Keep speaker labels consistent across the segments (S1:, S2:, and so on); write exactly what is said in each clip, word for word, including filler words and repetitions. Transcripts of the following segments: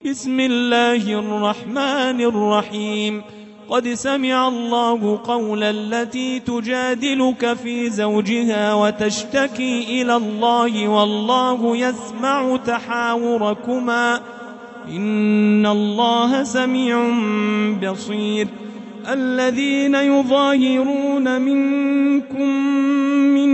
S1: بسم الله الرحمن الرحيم. قد سمع الله قول التي تجادلك في زوجها وتشتكي إلى الله والله يسمع تحاوركما إن الله سميع بصير. الذين يظاهرون منكم من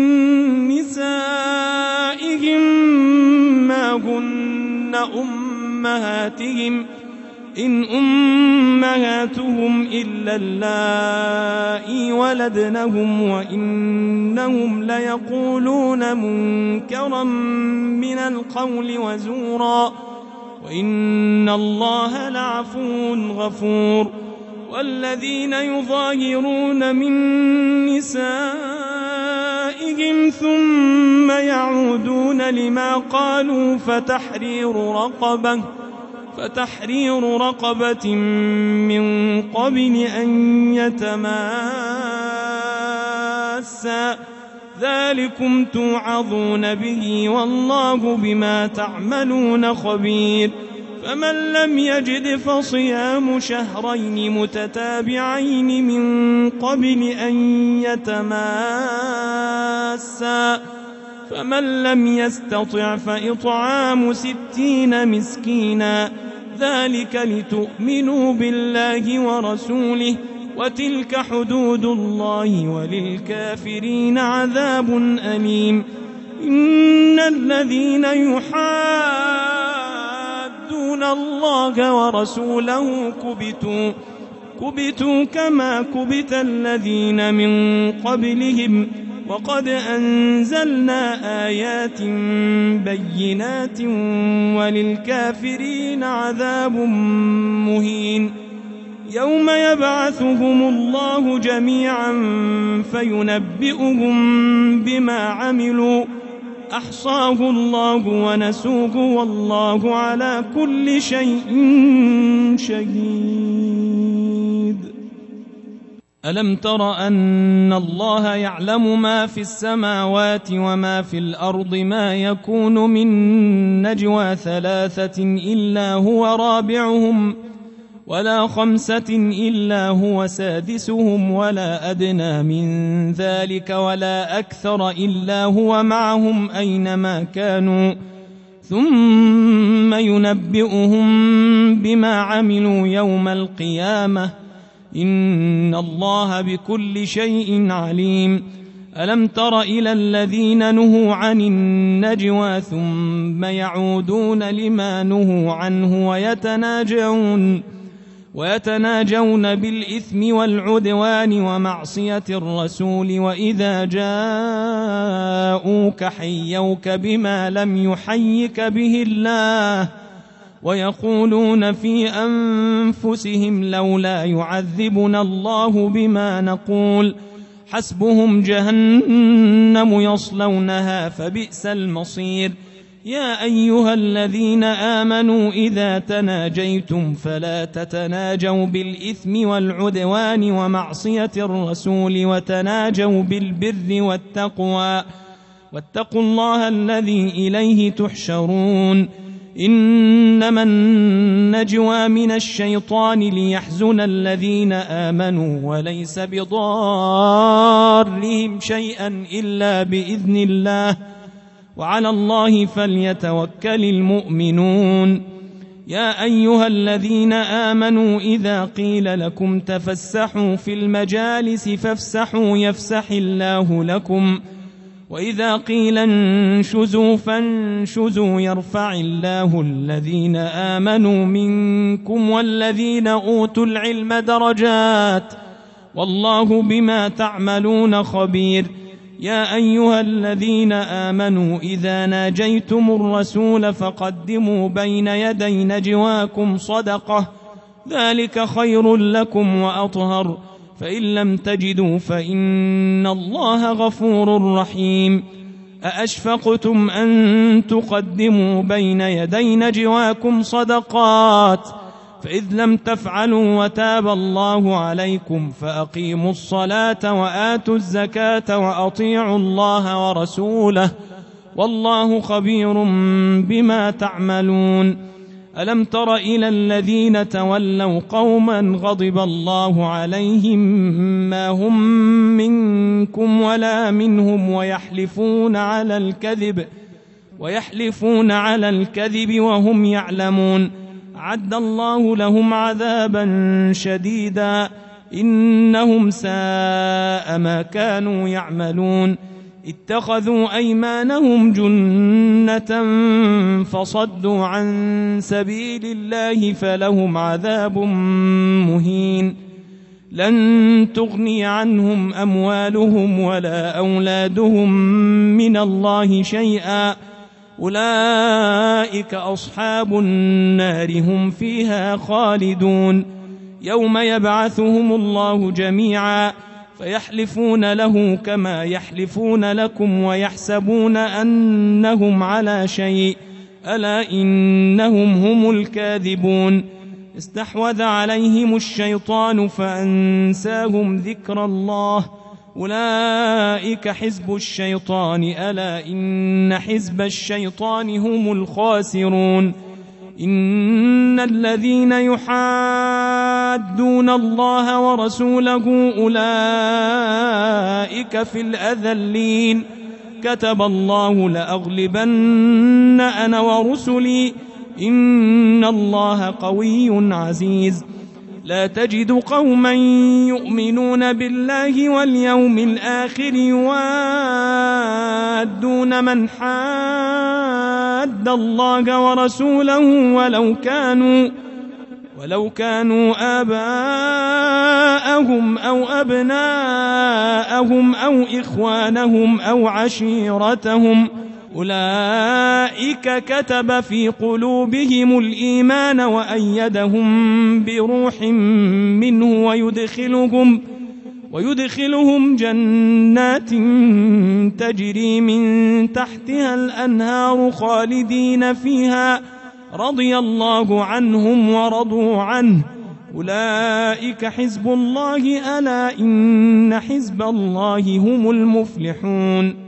S1: نسائهم ما هن أمهاتهم إن أمهاتهم إلا اللائي ولدنهم وإنهم ليقولون منكرا من القول وزورا وإن الله لعفو غفور. والذين يظاهرون من نسائهم ثم يعودون لما قالوا فتحرير رقبة فتحرير رقبة من قبل أن يتماسا ذلكم توعظون به والله بما تعملون خبير. فمن لم يجد فصيام شهرين متتابعين من قبل أن يتماسا فمن لم يستطع فإطعام ستين مسكينا ذلك لتؤمنوا بالله ورسوله وتلك حدود الله وللكافرين عذاب أليم. إن الذين يحادون الله ورسوله كبتوا كبتوا كما كبت الذين من قبلهم وقد أنزلنا آيات بينات وللكافرين عذاب مهين. يوم يبعثهم الله جميعا فينبئهم بما عملوا أحصاه الله ونسوه والله على كل شيء شهيد. ألم تر أن الله يعلم ما في السماوات وما في الأرض ما يكون من نجوى ثلاثة إلا هو رابعهم ولا خمسة إلا هو سادسهم ولا أدنى من ذلك ولا أكثر إلا هو معهم أينما كانوا ثم ينبئهم بما عملوا يوم القيامة إن الله بكل شيء عليم. ألم تر إلى الذين نهوا عن النجوى ثم يعودون لما نهوا عنه ويتناجون ويتناجون بالإثم والعدوان ومعصية الرسول وإذا جاءوك حيوك بما لم يحيك به الله ويقولون في أنفسهم لولا يعذبنا الله بما نقول حسبهم جهنم يصلونها فبئس المصير. يا أيها الذين آمنوا إذا تناجيتم فلا تتناجوا بالإثم والعدوان ومعصية الرسول وتناجوا بالبر والتقوى واتقوا الله الذي إليه تحشرون. إنما النجوى من الشيطان ليحزن الذين آمنوا وليس بضارهم شيئا إلا بإذن الله وعلى الله فليتوكل المؤمنون. يا أيها الذين آمنوا إذا قيل لكم تفسحوا في المجالس فافسحوا يفسح الله لكم وإذا قيل انشزوا فانشزوا يرفع الله الذين آمنوا منكم والذين أوتوا العلم درجات والله بما تعملون خبير. يا أيها الذين آمنوا إذا ناجيتم الرسول فقدموا بين يدي نجواكم صدقة ذلك خير لكم وأطهر فإن لم تجدوا فإن الله غفور رحيم. أأشفقتم أن تقدموا بين يدي نجواكم صدقات فإذ لم تفعلوا وتاب الله عليكم فأقيموا الصلاة وآتوا الزكاة وأطيعوا الله ورسوله والله خبير بما تعملون. ألم تر إلى الذين تولوا قوما غضب الله عليهم ما هم منكم ولا منهم ويحلفون على الكذب ويحلفون على الكذب وهم يعلمون أعد الله لهم عذابا شديدا إنهم ساء ما كانوا يعملون اتخذوا أيمانهم جنة فصدوا عن سبيل الله فلهم عذاب مهين لن تغني عنهم أموالهم ولا أولادهم من الله شيئا أولئك أصحاب النار هم فيها خالدون يوم يبعثهم الله جميعا فيحلفون له كما يحلفون لكم ويحسبون أنهم على شيء ألا إنهم هم الكاذبون استحوذ عليهم الشيطان فأنساهم ذكر الله أولئك حزب الشيطان ألا إن حزب الشيطان هم الخاسرون إن الذين يحادون الله ورسوله أولئك في الأذلين كتب الله لأغلبن أنا ورسلي إن الله قوي عزيز لا تجد قوما يؤمنون بالله واليوم الآخر يوادون من حاد الله ورسوله ولو كانوا ولو كانوا آباءهم أو أبناءهم أو إخوانهم أو عشيرتهم أولئك كتب في قلوبهم الإيمان وأيدهم بروح منه ويدخلهم ويدخلهم جنات تجري من تحتها الأنهار خالدين فيها رضي الله عنهم ورضوا عنه أولئك حزب الله ألا إن حزب الله هم المفلحون